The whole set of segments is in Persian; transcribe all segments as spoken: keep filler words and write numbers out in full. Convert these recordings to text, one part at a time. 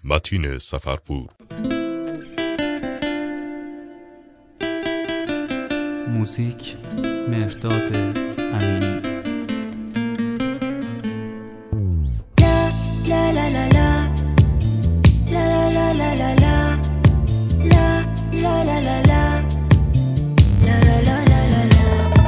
متین سفرپور. موزیک مهرداد امینی. La la la la la la la la la la la la la la la la la la la la.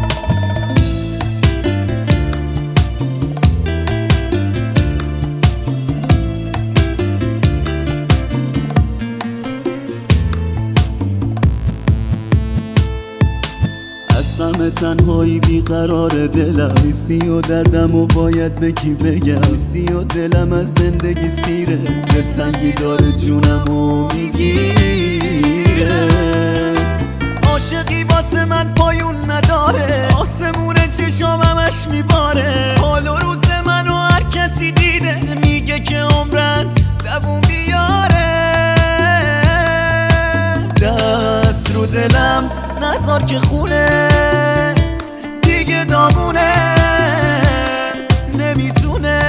از غم تنهایی بیقرار دلم نیستی و دردم و باید به کی بگم، نیستی و دلم از زندگی سیره، دلتنگی داره جونم و میگیره. عاشقی واسه من پایون نداره، آسمون چشام همش میباره، حال و روز منو هر کسی دیده میگه که عمرن دووم بیاره. دست رو دلم نذار که خونه دیگه داغونه، نمیتونه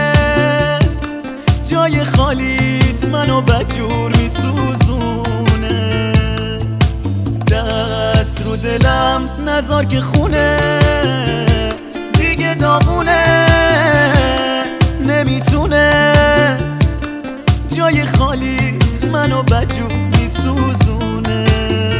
جای خالیت منو بدجور میسوزونه. دست رو دلم نذار که خونه دیگه داغونه، نمیتونه جای خالیت منو بدجور میسوزونه.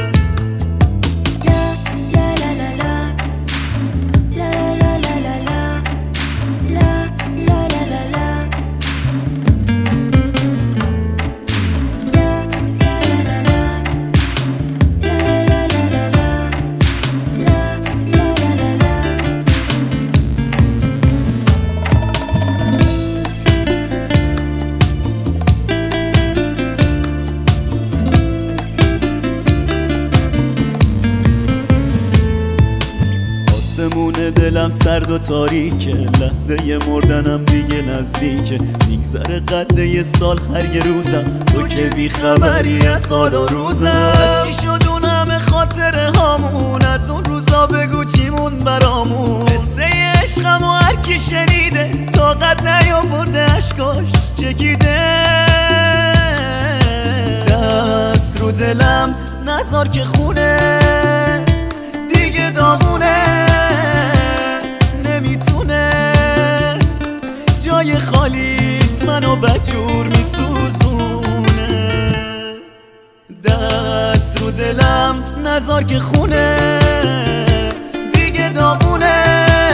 آسمون دلم سرد و تاریکه، لحظه مردنم دیگه نزدیکه، میگذره قد یه سال هر یه روزم، تو که بی خبری از حال و روزم. از چی شد اون همه خاطره هامون، از اون روزا بگو چیمون برامون، قصه عشقم و هر کی شنیده طاقت نیاورده اشکاش چکیده. دست رو دلم نذار که خونه دیگه داغونه، نمیتونه جای خالیت منو بدجور میسوزونه. دست رو دلم نذار که خونه دیگه داغونه،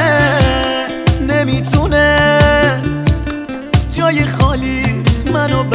نمیتونه جای خالیت منو